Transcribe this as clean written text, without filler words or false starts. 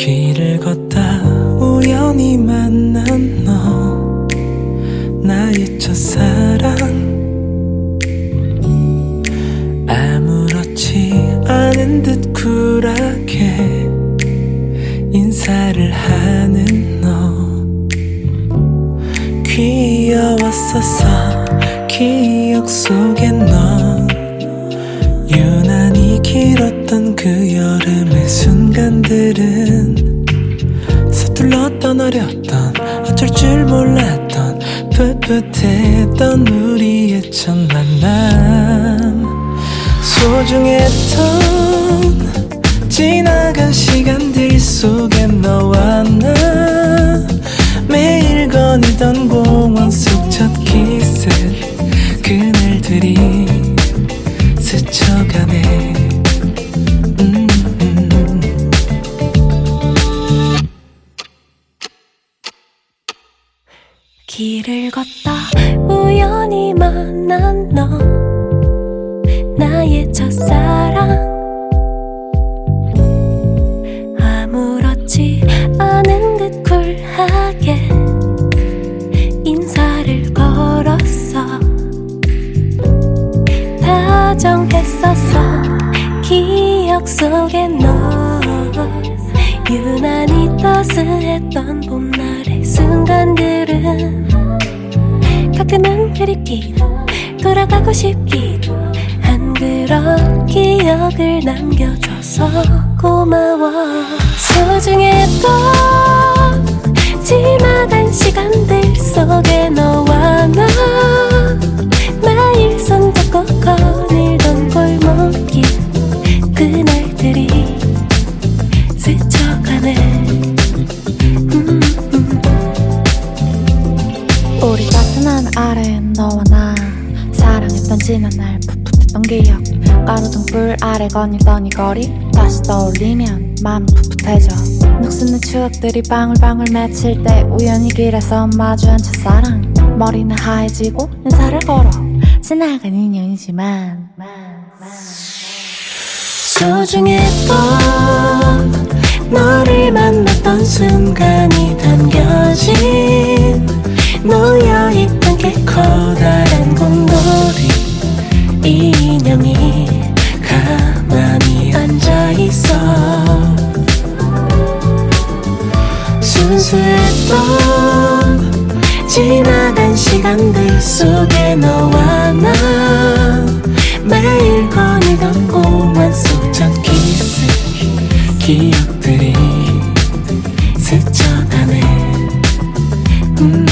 길을 걷다 우연히 만난 너, 나의 첫사랑. 아무렇지 않은 듯 쿨하게 인사를 하는 너, 귀여웠었어. 기억 속에 너, 유난히 길었던 그 여름의 순간들은 서툴렀던 어렸던 어쩔 줄 몰랐던 풋풋했던 우리의 첫 만남. 소중했던 지나간 시간들 속에 너와 나, 매일 거닐던 공원 속 첫 키스, 그날들이 스쳐가네. 길을 걷다 우연히 만난 너, 나의 첫사랑. 아무렇지 않은 듯 쿨하게 인사를 걸었어. 다정했었어. 기억 속에 너, 유난히 따스했던 봄날의 순간들은 가끔은 그립기도 돌아가고 싶기도 한 그런 기억을 남겨줘서 고마워. 소중했던 지나간 시간들 속에 너와 나, 매일 손잡고 거닐던 골목길, 그날들이 스쳐가네. 우리 같은 하늘 아래 너와 나, 사랑했던 지난 날 풋풋했던 기억, 가로등불 아래 거닐던 이 거리 다시 떠올리면 마음이 풋풋해져. 녹슨 내 추억들이 방울방울 맺힐 때 우연히 길에서 마주한 첫사랑. 머리는 하얘지고 인사를 걸어 지나간 인연이지만 소중했던 너를 만났던 순간이 담겨진 놓여있던 게 커다란 공돌이 인형이 가만히 앉아있어. 순수했던 지나간 시간들 속에 너와 나, 매일 거닐던 공원 속 첫 키스, 기억들이 스쳐가네.